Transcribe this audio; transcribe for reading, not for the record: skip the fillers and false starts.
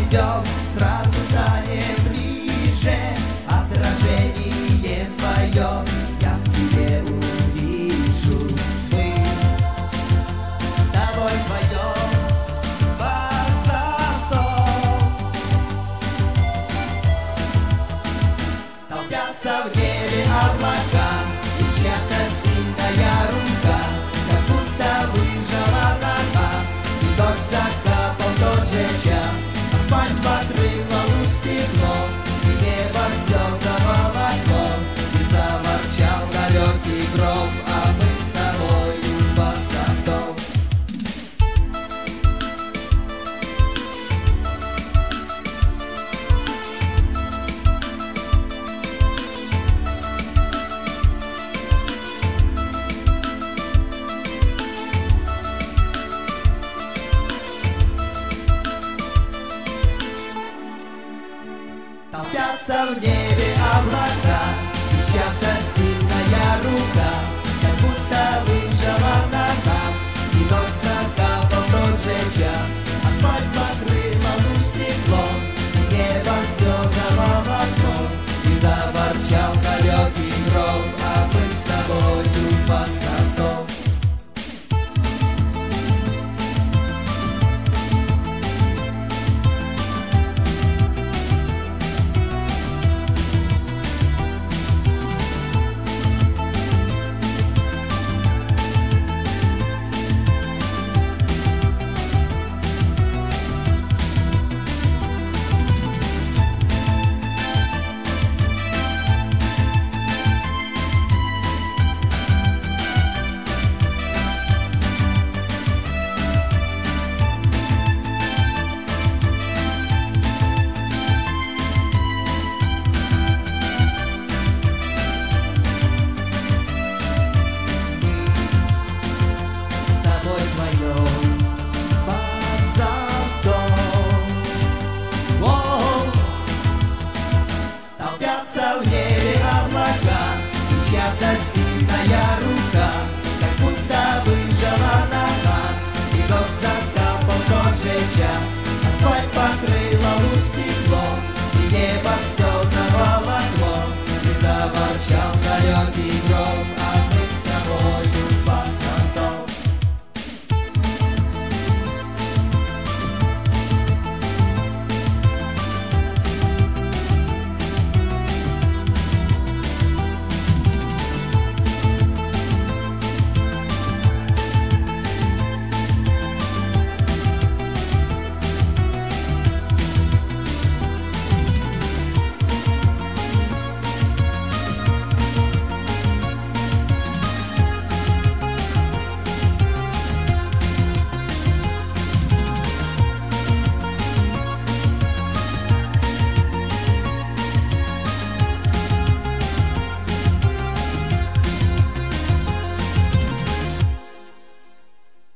идем, сразу станем ближе. Отражение твое я в тебе увижу. Мы с тобой вдвоем под зонтом толпятся в небе облака, и чья-то сильная рука как будто выжала до дна, и дождь закапал в тот же час. Асфальт покрыло луж стекло, и небо слеза волокло, и заворчал далекий гром, а мы с тобою под зонтом. Толпятся в небе облака, и чья-то